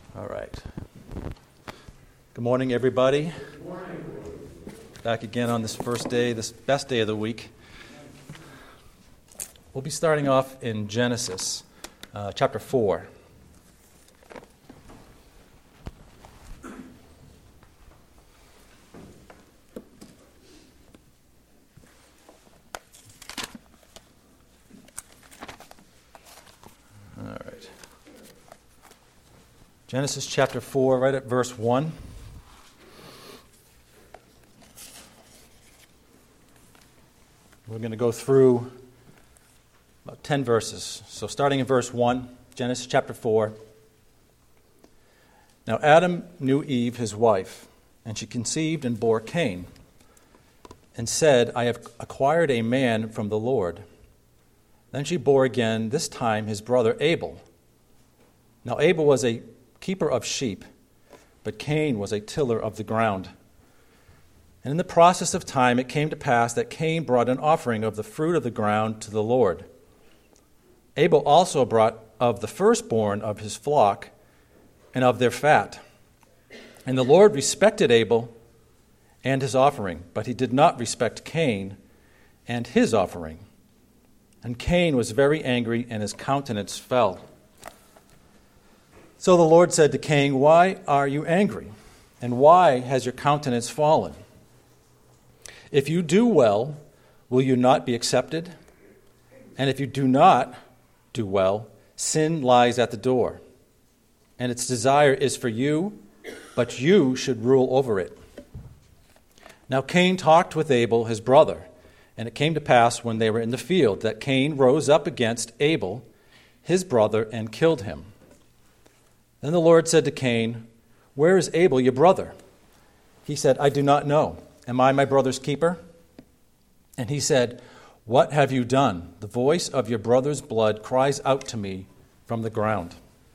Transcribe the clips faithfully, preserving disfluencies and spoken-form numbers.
All right. Good morning, everybody. Good morning. Back again on this first day, this best day of the week. We'll be starting off in Genesis, uh, chapter four. All right. Genesis chapter four, right at verse one. We're going to go through about ten verses. So starting in verse one, Genesis chapter four. Now Adam knew Eve, his wife, and she conceived and bore Cain, and said, I have acquired a man from the Lord. Then she bore again, this time his brother Abel. Now Abel was a keeper of sheep, but Cain was a tiller of the ground. And in the process of time it came to pass that Cain brought an offering of the fruit of the ground to the Lord. Abel also brought of the firstborn of his flock and of their fat. And the Lord respected Abel and his offering, but he did not respect Cain and his offering. And Cain was very angry, and his countenance fell. So the Lord said to Cain, Why are you angry? And why has your countenance fallen? If you do well, will you not be accepted? And if you do not do well, sin lies at the door, and its desire is for you, but you should rule over it. Now Cain talked with Abel, his brother, and it came to pass when they were in the field that Cain rose up against Abel, his brother, and killed him. Then the Lord said to Cain, Where is Abel, your brother? He said, I do not know. Am I my brother's keeper? And he said, What have you done? The voice of your brother's blood cries out to me from the ground.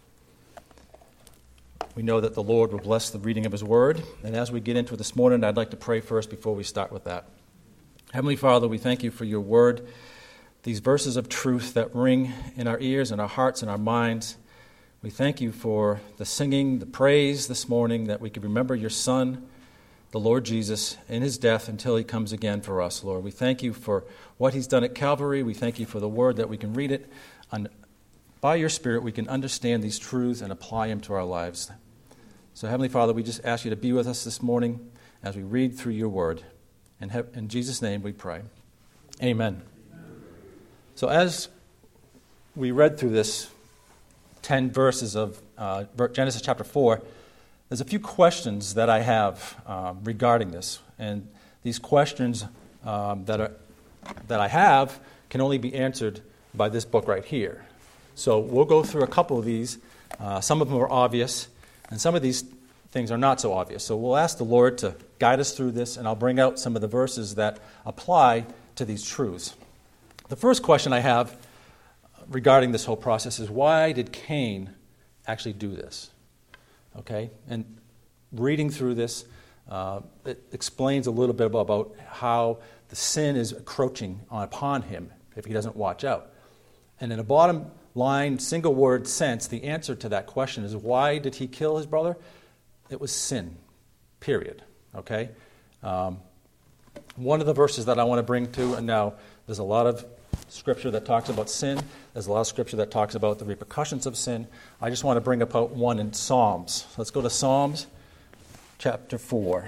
We know that the Lord will bless the reading of his word. And as we get into it this morning, I'd like to pray first before we start with that. Heavenly Father, we thank you for your word, these verses of truth that ring in our ears and our hearts and our minds. We thank you for the singing, the praise this morning, that we could remember your Son, the Lord Jesus, in his death until he comes again for us, Lord. We thank you for what he's done at Calvary. We thank you for the word that we can read it. And by your Spirit, we can understand these truths and apply them to our lives. So, Heavenly Father, we just ask you to be with us this morning as we read through your word. And in Jesus' name we pray. Amen. Amen. So as we read through this ten verses of uh, Genesis chapter four, there's a few questions that I have um, regarding this. And these questions um, that are that I have can only be answered by this book right here. So we'll go through a couple of these. Uh, some of them are obvious, and some of these things are not so obvious. So we'll ask the Lord to guide us through this, and I'll bring out some of the verses that apply to these truths. The first question I have regarding this whole process is, why did Cain actually do this? Okay, and reading through this, uh, it explains a little bit about how the sin is encroaching upon him if he doesn't watch out. And in a bottom line, single word sense, the answer to that question is, why did he kill his brother? It was sin, period. Okay? Um, one of the verses that I want to bring to, and now there's a lot of scripture that talks about sin. There's a lot of scripture that talks about the repercussions of sin. I just want to bring up one in Psalms. Let's go to Psalms chapter four.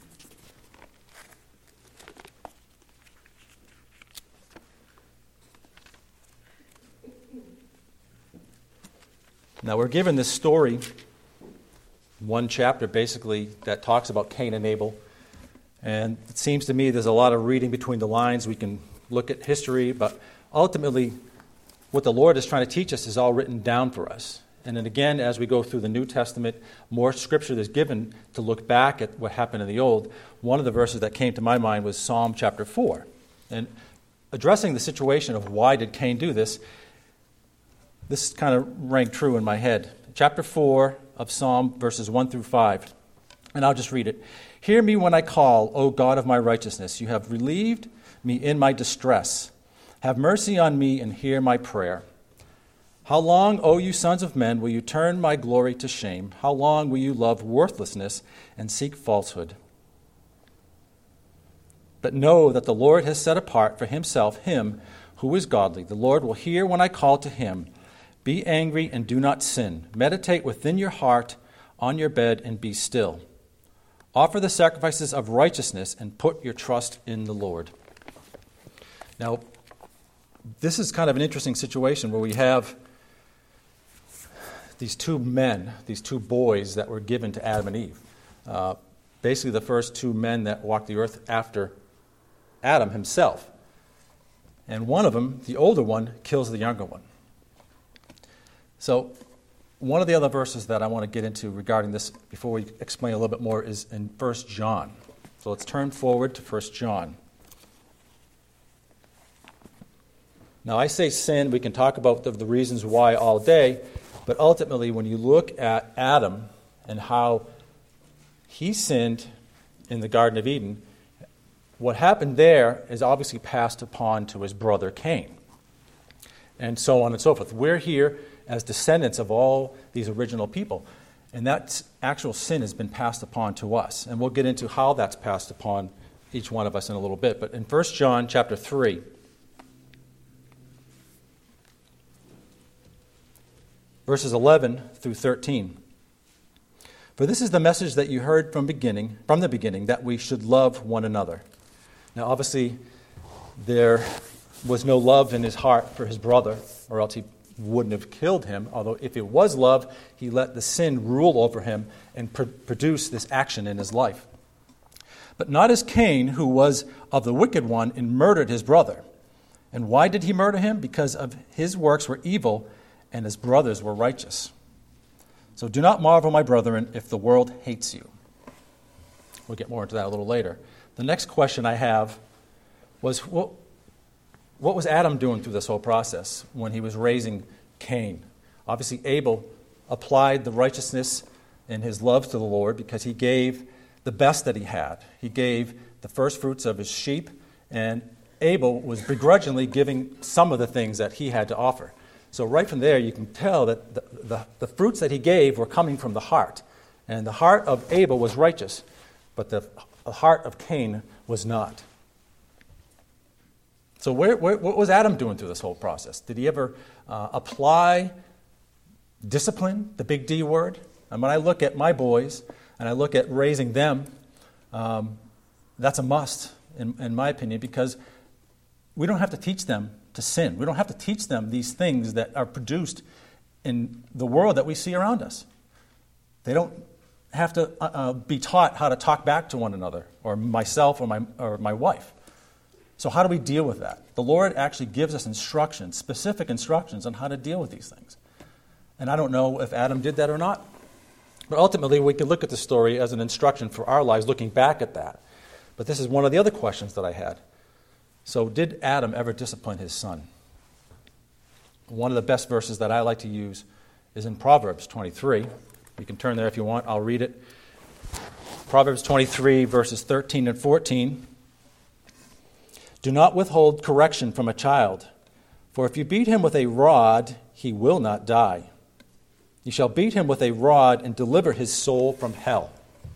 Now we're given this story, one chapter basically, that talks about Cain and Abel. And it seems to me there's a lot of reading between the lines. We can look at history, but ultimately what the Lord is trying to teach us is all written down for us. And then again, as we go through the New Testament, more scripture is given to look back at what happened in the Old. One of the verses that came to my mind was Psalm chapter four. And addressing the situation of why did Cain do this, this kind of rang true in my head. Chapter four of Psalm, verses one through five. And I'll just read it. Hear me when I call, O God of my righteousness. You have relieved me in my distress. Have mercy on me and hear my prayer. How long, O you sons of men, will you turn my glory to shame? How long will you love worthlessness and seek falsehood? But know that the Lord has set apart for himself him who is godly. The Lord will hear when I call to him. Be angry and do not sin. Meditate within your heart on your bed and be still. Offer the sacrifices of righteousness and put your trust in the Lord. Now, this is kind of an interesting situation where we have these two men, these two boys that were given to Adam and Eve. Uh, basically the first two men that walked the earth after Adam himself. And one of them, the older one, kills the younger one. So one of the other verses that I want to get into regarding this before we explain a little bit more is in First John. So let's turn forward to First John. Now I say sin, we can talk about the, the reasons why all day, but ultimately when you look at Adam and how he sinned in the Garden of Eden, what happened there is obviously passed upon to his brother Cain, and so on and so forth. We're here as descendants of all these original people, and that actual sin has been passed upon to us, and we'll get into how that's passed upon each one of us in a little bit. But in First John chapter three, verses eleven through thirteen. For this is the message that you heard from beginning, from the beginning, that we should love one another. Now, obviously, there was no love in his heart for his brother, or else he wouldn't have killed him. Although if it was love, he let the sin rule over him and pr- produce this action in his life. But not as Cain, who was of the wicked one and murdered his brother. And why did he murder him? Because of his works were evil, and his brothers were righteous. So do not marvel, my brethren, if the world hates you. We'll get more into that a little later. The next question I have was, what, what was Adam doing through this whole process when he was raising Cain? Obviously, Abel applied the righteousness in his love to the Lord because he gave the best that he had. He gave the first fruits of his sheep, and Abel was begrudgingly giving some of the things that he had to offer. So right from there, you can tell that the, the, the fruits that he gave were coming from the heart. And the heart of Abel was righteous, but the heart of Cain was not. So where, where, what was Adam doing through this whole process? Did he ever uh, apply discipline, the big D word? And when I look at my boys and I look at raising them, um, that's a must, in, in my opinion, because we don't have to teach them to sin. We don't have to teach them these things that are produced in the world that we see around us. They don't have to uh, uh, be taught how to talk back to one another, or myself or my or my wife. So how do we deal with that? The Lord actually gives us instructions, specific instructions on how to deal with these things. And I don't know if Adam did that or not. But ultimately, we can look at the story as an instruction for our lives, looking back at that. But this is one of the other questions that I had. So did Adam ever discipline his son? One of the best verses that I like to use is in Proverbs twenty-three. You can turn there if you want. I'll read it. Proverbs twenty-three, verses thirteen and fourteen. Do not withhold correction from a child, for if you beat him with a rod, he will not die. You shall beat him with a rod and deliver his soul from hell.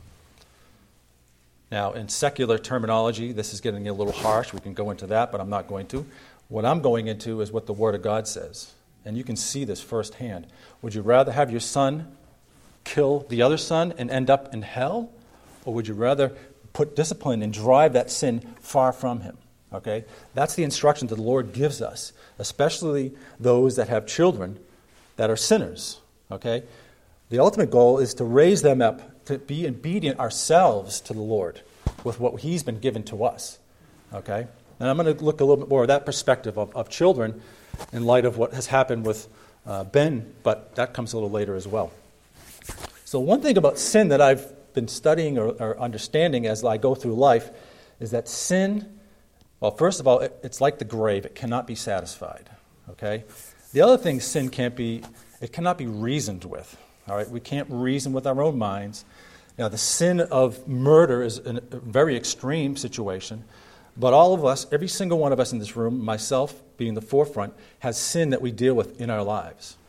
Now, in secular terminology, this is getting a little harsh. We can go into that, but I'm not going to. What I'm going into is what the Word of God says. And you can see this firsthand. Would you rather have your son kill the other son and end up in hell? Or would you rather put discipline and drive that sin far from him? Okay? That's the instruction that the Lord gives us, especially those that have children that are sinners. Okay? The ultimate goal is to raise them up to be obedient ourselves to the Lord with what He's been given to us. Okay? And I'm going to look a little bit more of that perspective of, of children in light of what has happened with uh, Ben, but that comes a little later as well. So one thing about sin that I've been studying or, or understanding as I go through life is that sin, well, first of all, it, it's like the grave. It cannot be satisfied. Okay? The other thing sin can't be, it cannot be reasoned with. All right? We can't reason with our own minds. Now, the sin of murder is a very extreme situation, but all of us, every single one of us in this room, myself being the forefront, has sin that we deal with in our lives.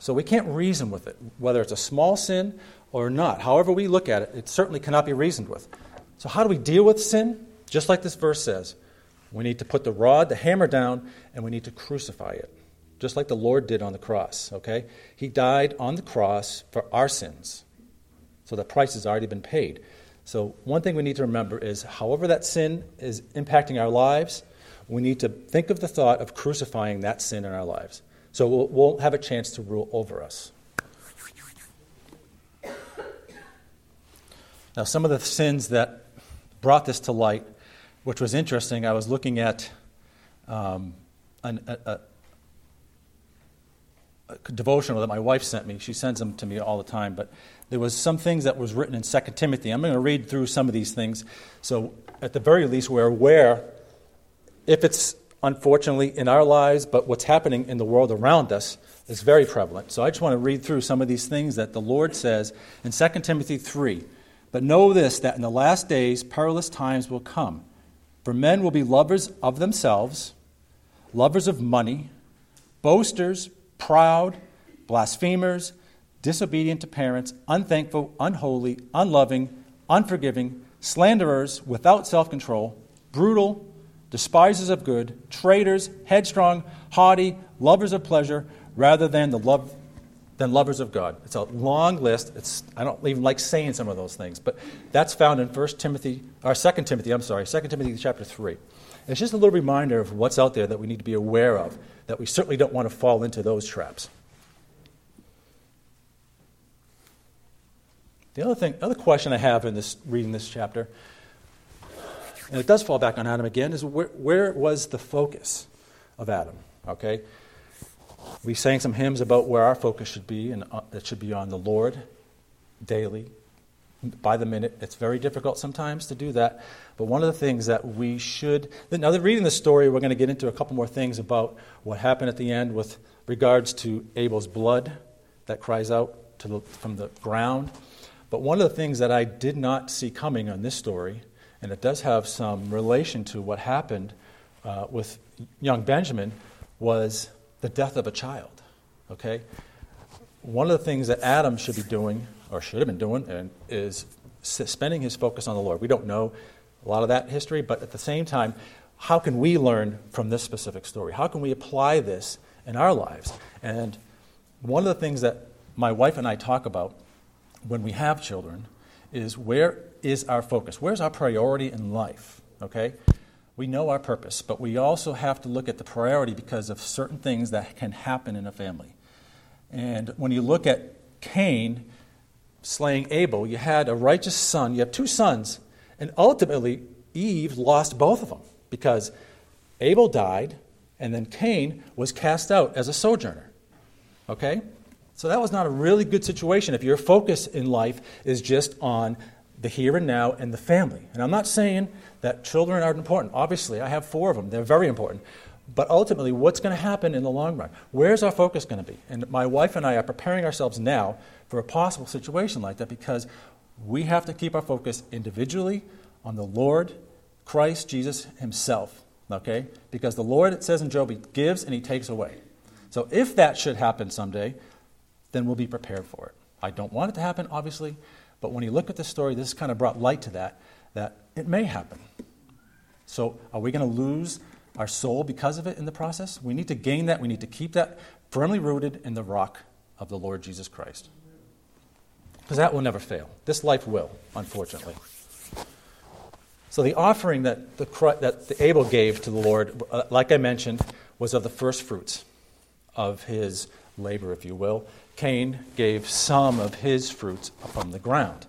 So we can't reason with it, whether it's a small sin or not. However we look at it, it certainly cannot be reasoned with. So how do we deal with sin? Just like this verse says, we need to put the rod, the hammer down, and we need to crucify it, just like the Lord did on the cross, okay? He died on the cross for our sins, so the price has already been paid. So one thing we need to remember is, however that sin is impacting our lives, we need to think of the thought of crucifying that sin in our lives, so we'll, we'll have a chance to rule over us. Now, some of the sins that brought this to light, which was interesting, I was looking at um, an, a, a, a devotional that my wife sent me. She sends them to me all the time, but there was some things that was written in Second Timothy. I'm going to read through some of these things, so at the very least we're aware, if it's unfortunately in our lives, but what's happening in the world around us is very prevalent. So I just want to read through some of these things that the Lord says in Second Timothy three. But know this, that in the last days perilous times will come. For men will be lovers of themselves, lovers of money, boasters, proud, blasphemers, disobedient to parents, unthankful, unholy, unloving, unforgiving, slanderers, without self-control, brutal, despisers of good, traitors, headstrong, haughty, lovers of pleasure, rather than the love than lovers of God. It's a long list. It's I don't even like saying some of those things, but that's found in First Timothy or Second Timothy. I'm sorry, Second Timothy chapter three. It's just a little reminder of what's out there that we need to be aware of. That we certainly don't want to fall into those traps. The other thing, other question I have in this reading this chapter, and it does fall back on Adam again, is where, where was the focus of Adam? Okay. We sang some hymns about where our focus should be, and it should be on the Lord daily, by the minute. It's very difficult sometimes to do that, but one of the things that we should... Now, reading the story, we're going to get into a couple more things about what happened at the end with regards to Abel's blood that cries out to the, from the ground. But one of the things that I did not see coming on this story, and it does have some relation to what happened uh, with young Benjamin, was the death of a child, okay? One of the things that Adam should be doing, or should have been doing, and is spending his focus on the Lord. We don't know a lot of that history, but at the same time, how can we learn from this specific story? How can we apply this in our lives? And one of the things that my wife and I talk about when we have children is, where is our focus? Where's our priority in life, okay? We know our purpose, but we also have to look at the priority because of certain things that can happen in a family. And when you look at Cain slaying Abel, you had a righteous son, you have two sons, and ultimately Eve lost both of them because Abel died and then Cain was cast out as a sojourner. Okay? So that was not a really good situation if your focus in life is just on the here and now and the family. And I'm not saying that children aren't important. Obviously, I have four of them. They're very important. But ultimately, what's going to happen in the long run? Where's our focus going to be? And my wife and I are preparing ourselves now for a possible situation like that because we have to keep our focus individually on the Lord, Christ, Jesus himself. Okay? Because the Lord, it says in Job, he gives and he takes away. So if that should happen someday, then we'll be prepared for it. I don't want it to happen, obviously, but when you look at the story, this kind of brought light to that, that it may happen. So are we going to lose our soul because of it in the process? We need to gain that. We need to keep that firmly rooted in the rock of the Lord Jesus Christ. Because that will never fail. This life will, unfortunately. So the offering that the that the Abel gave to the Lord, uh, like I mentioned, was of the first fruits of his labor, if you will. Cain gave some of his fruits from the ground.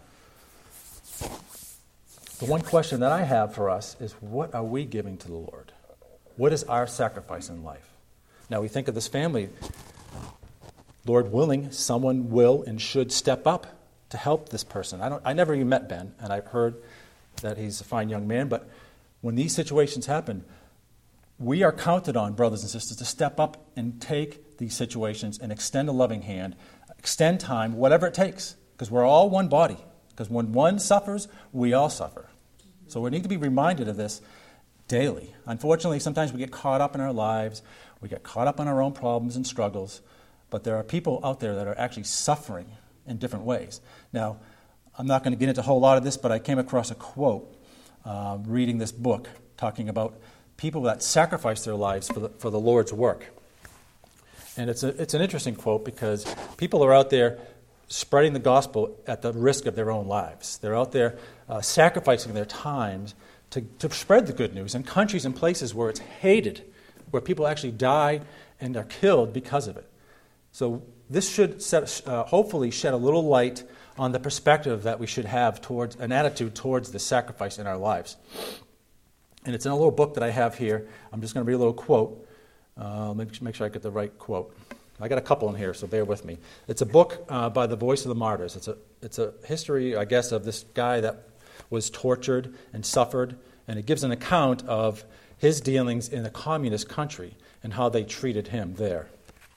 The one question that I have for us is, what are we giving to the Lord? What is our sacrifice in life? Now we think of this family. Lord willing, someone will and should step up to help this person. I don't. I never even met Ben, and I've heard that he's a fine young man, but when these situations happen, we are counted on, brothers and sisters, to step up and take these situations and extend a loving hand, extend time, whatever it takes, because we're all one body. Because when one suffers, we all suffer. So we need to be reminded of this daily. Unfortunately, sometimes we get caught up in our lives, we get caught up in our own problems and struggles, but there are people out there that are actually suffering in different ways. Now, I'm not going to get into a whole lot of this, but I came across a quote uh, reading this book talking about people that sacrifice their lives for the, for the Lord's work. And it's a, it's an interesting quote because people are out there spreading the gospel at the risk of their own lives. They're out there uh, sacrificing their times to, to spread the good news in countries and places where it's hated, where people actually die and are killed because of it. So this should set, uh, hopefully shed a little light on the perspective that we should have towards an attitude towards the sacrifice in our lives. And it's in a little book that I have here. I'm just going to read a little quote. Uh, make, make sure I get the right quote. I got a couple in here, so bear with me. It's a book uh, by the Voice of the Martyrs. It's a it's a history, I guess, of this guy that was tortured and suffered, and it gives an account of his dealings in a communist country and how they treated him there.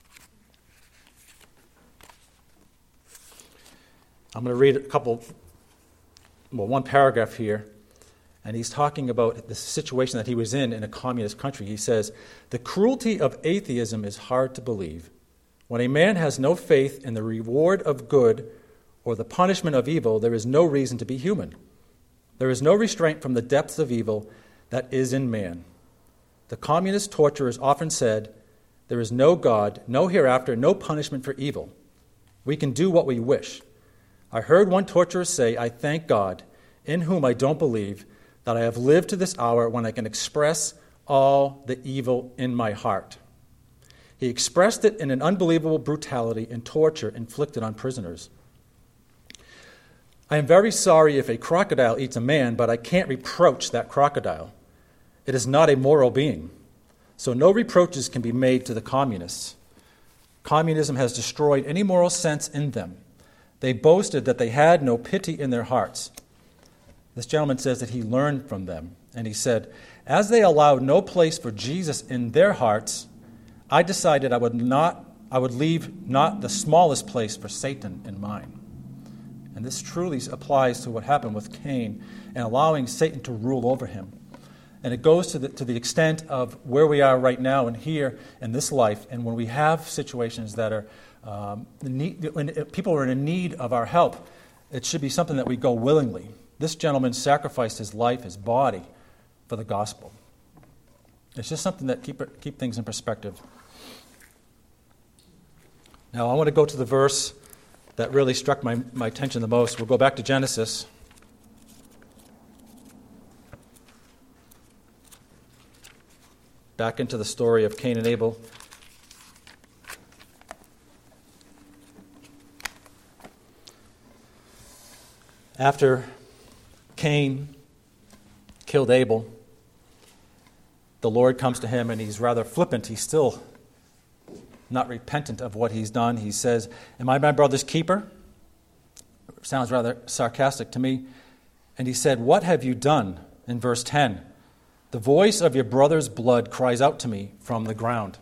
I'm going to read a couple, well, one paragraph here. And he's talking about the situation that he was in in a communist country. He says, "The cruelty of atheism is hard to believe. When a man has no faith in the reward of good or the punishment of evil, there is no reason to be human. There is no restraint from the depths of evil that is in man. The communist torturers often said, there is no God, no hereafter, no punishment for evil. We can do what we wish. I heard one torturer say, I thank God, in whom I don't believe, that I have lived to this hour when I can express all the evil in my heart." He expressed it in an unbelievable brutality and torture inflicted on prisoners. "I am very sorry if a crocodile eats a man, but I can't reproach that crocodile. It is not a moral being. So no reproaches can be made to the communists. Communism has destroyed any moral sense in them. They boasted that they had no pity in their hearts." This gentleman says that he learned from them, and he said, "As they allowed no place for Jesus in their hearts, I decided I would not, I would leave not the smallest place for Satan in mine." And this truly applies to what happened with Cain and allowing Satan to rule over him. And it goes to the, to the extent of where we are right now and here in this life, and when we have situations that are, um, need, when people are in need of our help, it should be something that we go willingly. This gentleman sacrificed his life, his body, for the gospel. It's just something that keep keep things in perspective. Now, I want to go to the verse that really struck my, my attention the most. We'll go back to Genesis. Back into the story of Cain and Abel. After Cain killed Abel, the Lord comes to him and he's rather flippant. He's still not repentant of what he's done. He says, "Am I my brother's keeper?" Sounds rather sarcastic to me. And he said, "What have you done?" In verse ten, "The voice of your brother's blood cries out to me from the ground."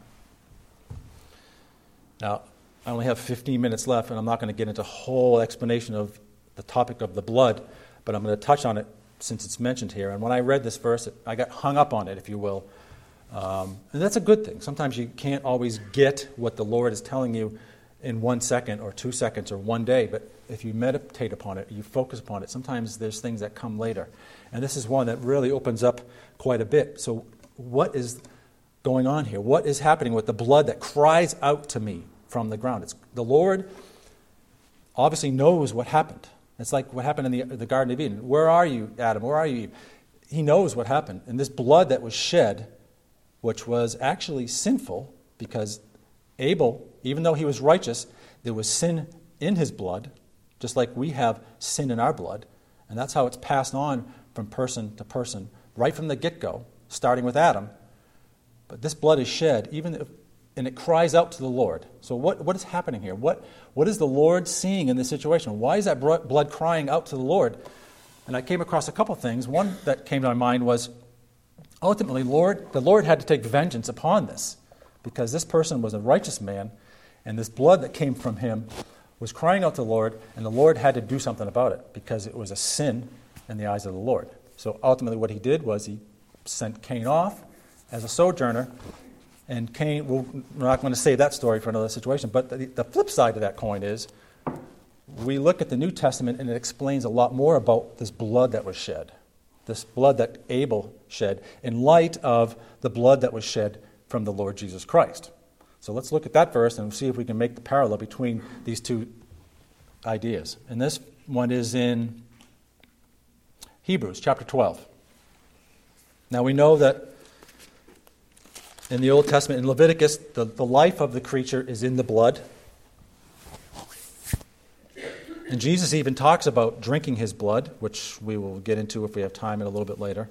Now, I only have fifteen minutes left, and I'm not going to get into a whole explanation of the topic of the blood, but I'm going to touch on it since it's mentioned here. And when I read this verse, I got hung up on it, if you will. Um, and that's a good thing. Sometimes you can't always get what the Lord is telling you in one second or two seconds or one day, but if you meditate upon it, you focus upon it, sometimes there's things that come later. And this is one that really opens up quite a bit. So what is going on here? What is happening with the blood that cries out to me from the ground? It's the Lord obviously knows what happened. It's like what happened in the, the Garden of Eden. Where are you, Adam? Where are you? He knows what happened. And this blood that was shed, which was actually sinful, because Abel, even though he was righteous, there was sin in his blood, just like we have sin in our blood. And that's how it's passed on from person to person, right from the get-go, starting with Adam. But this blood is shed, even if, and it cries out to the Lord. So what, what is happening here? What, what is the Lord seeing in this situation? Why is that blood crying out to the Lord? And I came across a couple things. One that came to my mind was, ultimately, Lord, the Lord had to take vengeance upon this, because this person was a righteous man, and this blood that came from him was crying out to the Lord, and the Lord had to do something about it, because it was a sin in the eyes of the Lord. So ultimately what he did was he sent Cain off as a sojourner, And Cain, well, we're not going to save that story for another situation, but the, the flip side of that coin is we look at the New Testament and it explains a lot more about this blood that was shed, this blood that Abel shed, in light of the blood that was shed from the Lord Jesus Christ. So let's look at that verse and see if we can make the parallel between these two ideas. And this one is in Hebrews chapter twelve. Now we know that in the Old Testament, in Leviticus, the, the life of the creature is in the blood. And Jesus even talks about drinking his blood, which we will get into if we have time a little bit later.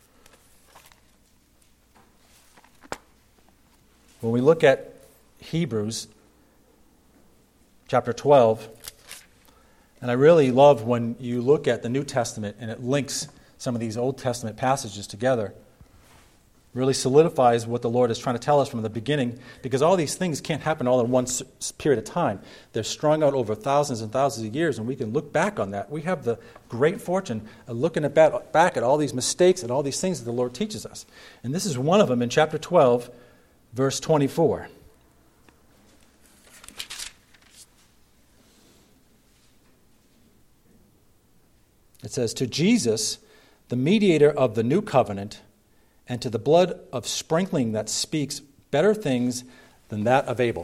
When we look at Hebrews chapter twelve, and I really love when you look at the New Testament and it links some of these Old Testament passages together, really solidifies what the Lord is trying to tell us from the beginning, because all these things can't happen all in one s- period of time. They're strung out over thousands and thousands of years, and we can look back on that. We have the great fortune of looking at back, back at all these mistakes and all these things that the Lord teaches us. And this is one of them in chapter twelve, verse twenty-four. It says, "To Jesus, the mediator of the new covenant, and to the blood of sprinkling that speaks better things than that of Abel."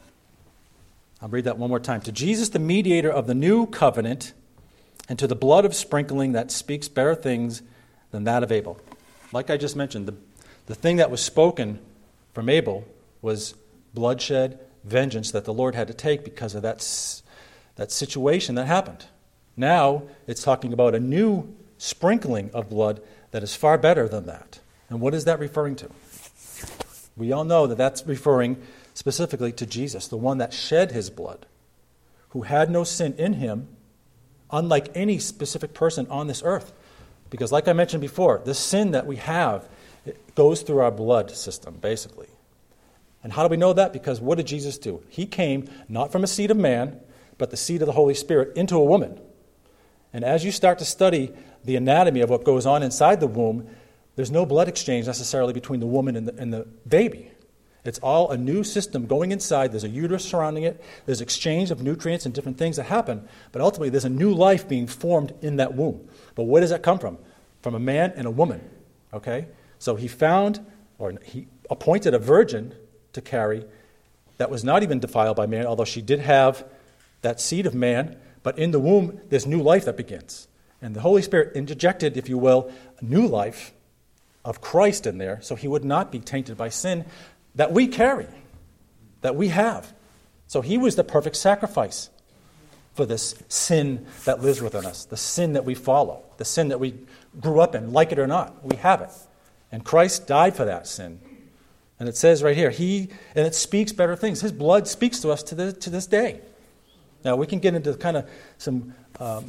I'll read that one more time. "To Jesus, the mediator of the new covenant, and to the blood of sprinkling that speaks better things than that of Abel." Like I just mentioned, the, the thing that was spoken from Abel was bloodshed, vengeance that the Lord had to take because of that, that situation that happened. Now it's talking about a new sprinkling of blood that is far better than that. And what is that referring to? We all know that that's referring specifically to Jesus, the one that shed his blood, who had no sin in him, unlike any specific person on this earth. Because like I mentioned before, the sin that we have, it goes through our blood system, basically. And how do we know that? Because what did Jesus do? He came not from a seed of man, but the seed of the Holy Spirit into a woman. And as you start to study the anatomy of what goes on inside the womb, there's no blood exchange necessarily between the woman and the, and the baby. It's all a new system going inside. There's a uterus surrounding it. There's exchange of nutrients and different things that happen. But ultimately, there's a new life being formed in that womb. But where does that come from? From a man and a woman. Okay? So he found, or he appointed a virgin to carry that was not even defiled by man, although she did have that seed of man. But in the womb, there's new life that begins. And the Holy Spirit interjected, if you will, a new life of Christ in there, so he would not be tainted by sin that we carry, that we have. So he was the perfect sacrifice for this sin that lives within us, the sin that we follow, the sin that we grew up in, like it or not. We have it. And Christ died for that sin. And it says right here, he, and it speaks better things. His blood speaks to us to, the, to this day. Now, we can get into kind of some um,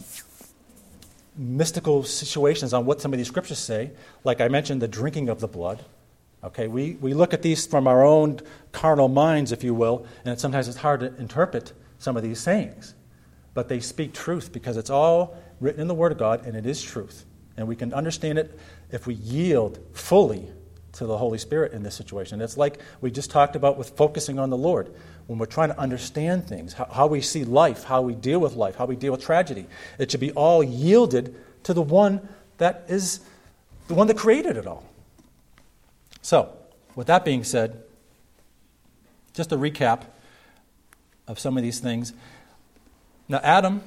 mystical situations on what some of these scriptures say. Like I mentioned, the drinking of the blood. Okay, we, we look at these from our own carnal minds, if you will, and it, sometimes it's hard to interpret some of these sayings. But they speak truth because it's all written in the Word of God, and it is truth. And we can understand it if we yield fully to the Holy Spirit in this situation. It's like we just talked about with focusing on the Lord. When we're trying to understand things, how, how we see life, how we deal with life, how we deal with tragedy, it should be all yielded to the one that is the one that created it all. So, with that being said, just a recap of some of these things. Now, Adam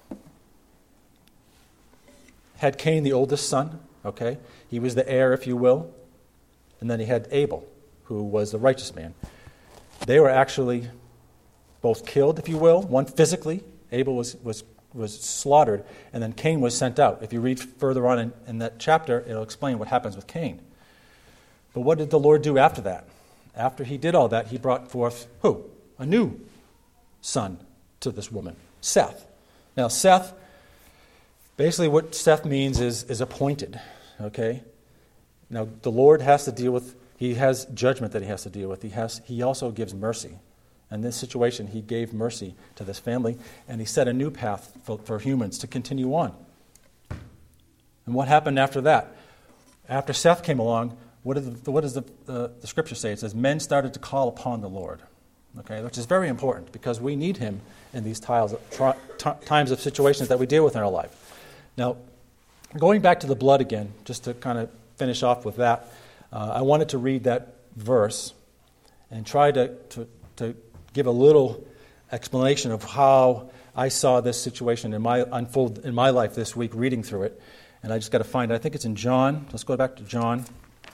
had Cain, the oldest son, okay? He was the heir, if you will. And then he had Abel, who was the righteous man. They were actually both killed, if you will, one physically. Abel was, was, was slaughtered, and then Cain was sent out. If you read further on in, in that chapter, it'll explain what happens with Cain. But what did the Lord do after that? After he did all that, he brought forth who? A new son to this woman, Seth. Now, Seth, basically what Seth means is, is appointed, okay? Now, the Lord has to deal with, he has judgment that he has to deal with. He has. He also gives mercy. In this situation, he gave mercy to this family, and he set a new path for, for humans to continue on. And what happened after that? After Seth came along, what, is the, what does the, uh, the Scripture say? It says, men started to call upon the Lord, okay, which is very important because we need him in these tiles, tri- t- times of situations that we deal with in our life. Now, going back to the blood again, just to kind of finish off with that, uh, I wanted to read that verse and try to, to, to give a little explanation of how I saw this situation in my unfold in my life this week reading through it. And I just got to find it. I think it's in John. Let's go back to John.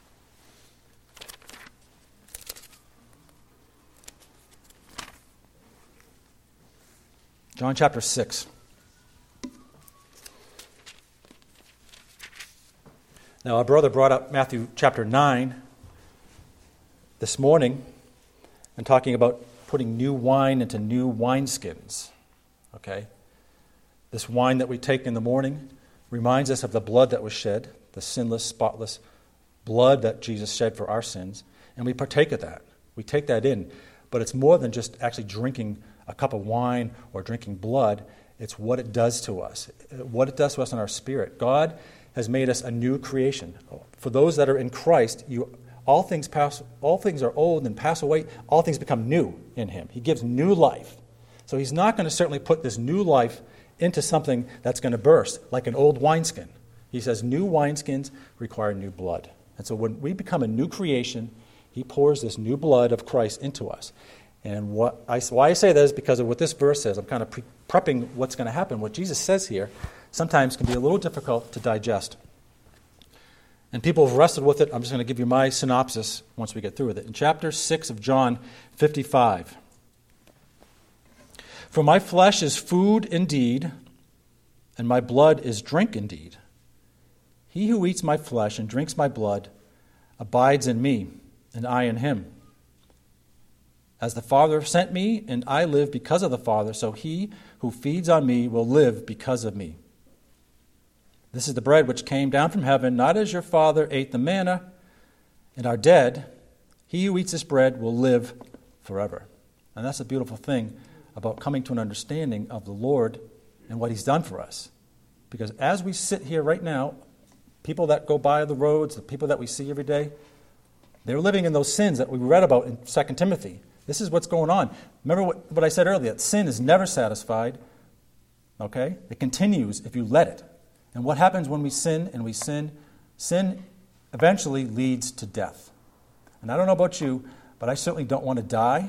John chapter six. Now, our brother brought up Matthew chapter nine this morning and talking about putting new wine into new wineskins. Okay? This wine that we take in the morning reminds us of the blood that was shed, the sinless, spotless blood that Jesus shed for our sins, and we partake of that. We take that in. But it's more than just actually drinking a cup of wine or drinking blood. It's what it does to us, what it does to us in our spirit. God has made us a new creation. For those that are in Christ, you all things pass, all things are old and pass away. All things become new in him. He gives new life. So he's not going to certainly put this new life into something that's going to burst, like an old wineskin. He says new wineskins require new blood. And so when we become a new creation, he pours this new blood of Christ into us. And what I, why I say that is because of what this verse says. I'm kind of pre- prepping what's going to happen. What Jesus says here sometimes can be a little difficult to digest. And people have wrestled with it. I'm just going to give you my synopsis once we get through with it. In chapter six of John fifty-five. For my flesh is food indeed, and my blood is drink indeed. He who eats my flesh and drinks my blood abides in me, and I in him. As the Father sent me, and I live because of the Father, so he who feeds on me will live because of me. This is the bread which came down from heaven, not as your father ate the manna and are dead. He who eats this bread will live forever. And that's a beautiful thing about coming to an understanding of the Lord and what he's done for us. Because as we sit here right now, people that go by the roads, the people that we see every day, they're living in those sins that we read about in Second Timothy. This is what's going on. Remember what, what I said earlier, that sin is never satisfied. Okay? It continues if you let it. And what happens when we sin and we sin? Sin eventually leads to death. And I don't know about you, but I certainly don't want to die.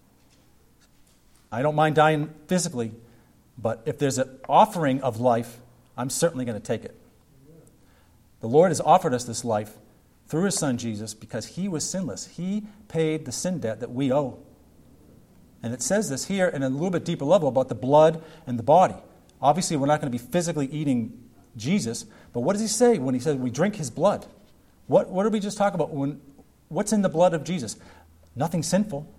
I don't mind dying physically, but if there's an offering of life, I'm certainly going to take it. The Lord has offered us this life through his Son Jesus because he was sinless. He paid the sin debt that we owe. And it says this here in a little bit deeper level about the blood and the body. Obviously, we're not going to be physically eating Jesus, but what does he say when he says we drink his blood? What, what did we just talk about? When, what's in the blood of Jesus? Nothing sinful.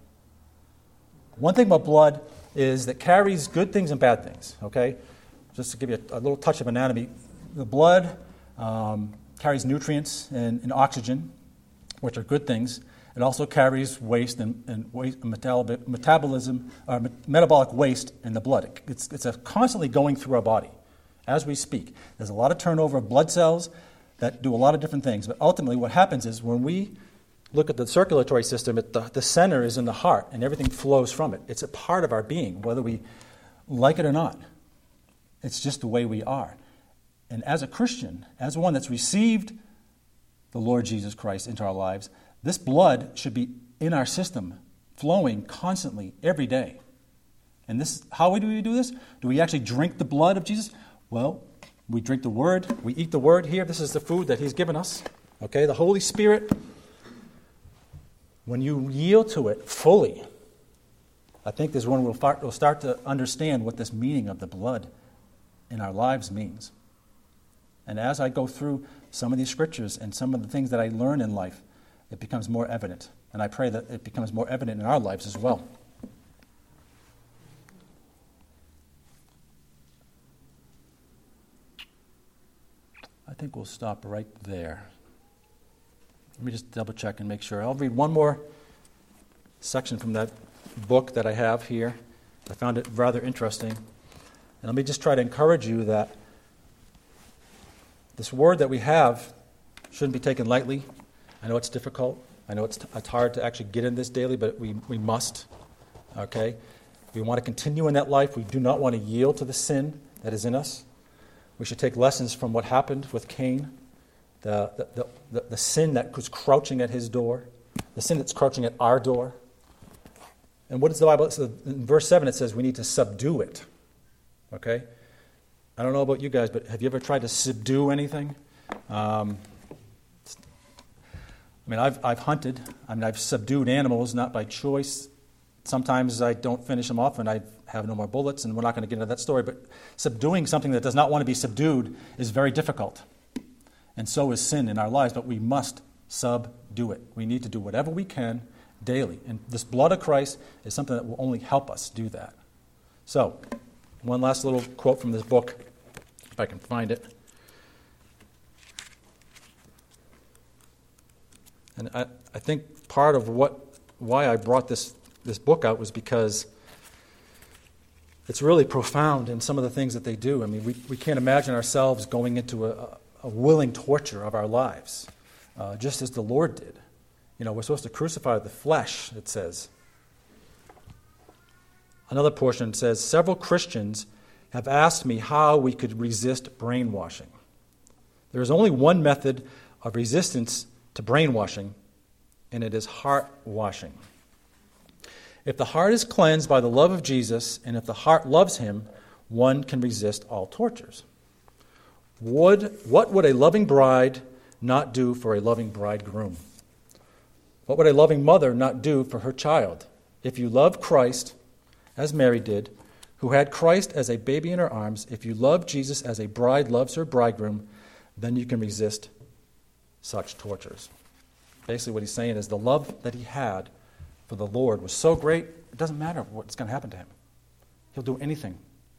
One thing about blood is that carries good things and bad things, okay? Just to give you a, a little touch of anatomy, the blood um, carries nutrients and, and oxygen, which are good things. It also carries waste and, and waste, metabolic, metabolism, or metabolic waste in the blood. It's, it's a constantly going through our body as we speak. There's a lot of turnover of blood cells that do a lot of different things. But ultimately what happens is when we look at the circulatory system, it, the, the center is in the heart, and everything flows from it. It's a part of our being, whether we like it or not. It's just the way we are. And as a Christian, as one that's received the Lord Jesus Christ into our lives, this blood should be in our system, flowing constantly every day. And this, how do we do this? Do we actually drink the blood of Jesus? Well, we drink the Word. We eat the Word here. This is the food that he's given us. Okay, the Holy Spirit, when you yield to it fully, I think this is when we'll start, we'll start to understand what this meaning of the blood in our lives means. And as I go through some of these scriptures and some of the things that I learn in life, it becomes more evident. And I pray that it becomes more evident in our lives as well. I think we'll stop right there. Let me just double check and make sure. I'll read one more section from that book that I have here. I found it rather interesting. And let me just try to encourage you that this word that we have shouldn't be taken lightly. I know it's difficult. I know it's, t- it's hard to actually get in this daily, but we, we must. Okay? We want to continue in that life. We do not want to yield to the sin that is in us. We should take lessons from what happened with Cain, the, the, the, the, the sin that was crouching at his door, the sin that's crouching at our door. And what does the Bible say? In verse seven, it says we need to subdue it. Okay? I don't know about you guys, but have you ever tried to subdue anything? Um, I mean, I've I've hunted. I mean, I've subdued animals, not by choice. Sometimes I don't finish them off and I have no more bullets, and we're not going to get into that story. But subduing something that does not want to be subdued is very difficult. And so is sin in our lives, but we must subdue it. We need to do whatever we can daily. And this blood of Christ is something that will only help us do that. So, one last little quote from this book, if I can find it. And I, I think part of what why I brought this, this book out was because it's really profound in some of the things that they do. I mean, we, we can't imagine ourselves going into a, a willing torture of our lives, uh, just as the Lord did. You know, we're supposed to crucify the flesh, it says. Another portion says, several Christians have asked me how we could resist brainwashing. There is only one method of resistance to brainwashing, and it is heart washing. If the heart is cleansed by the love of Jesus, and if the heart loves him, one can resist all tortures. Would, what would a loving bride not do for a loving bridegroom? What would a loving mother not do for her child? If you love Christ, as Mary did, who had Christ as a baby in her arms, if you love Jesus as a bride loves her bridegroom, then you can resist such tortures. Basically what he's saying is the love that he had for the Lord was so great, it doesn't matter what's going to happen to him. He'll do anything,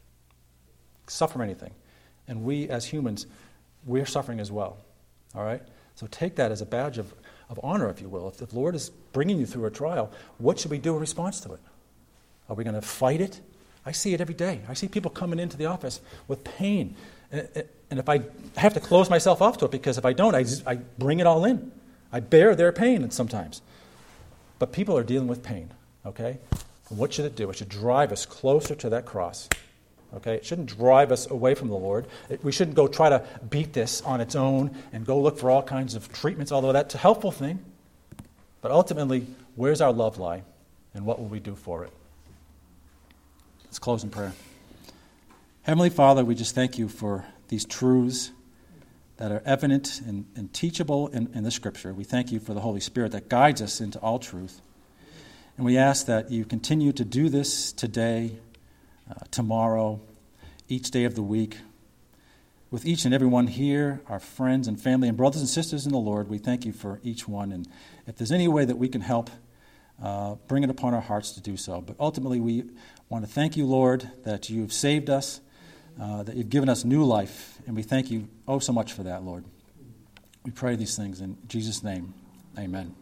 suffer anything. And we as humans, we're suffering as well. All right? So take that as a badge of, of honor, if you will. If the Lord is bringing you through a trial, what should we do in response to it? Are we going to fight it? I see it every day. I see people coming into the office with pain. And, and if I have to close myself off to it, because if I don't, I, just, I bring it all in. I bear their pain sometimes. But people are dealing with pain, okay? And what should it do? It should drive us closer to that cross, okay? It shouldn't drive us away from the Lord. It, we shouldn't go try to beat this on its own and go look for all kinds of treatments, although that's a helpful thing. But ultimately, where's our love lie, and what will we do for it? Let's close in prayer. Heavenly Father, we just thank you for these truths that are evident and, and teachable in, in the Scripture. We thank you for the Holy Spirit that guides us into all truth. And we ask that you continue to do this today, uh, tomorrow, each day of the week. With each and every one here, our friends and family and brothers and sisters in the Lord, we thank you for each one. And if there's any way that we can help, uh, bring it upon our hearts to do so. But ultimately, we want to thank you, Lord, that you've saved us, Uh, that you've given us new life, and we thank you oh so much for that, Lord. We pray these things in Jesus' name. Amen.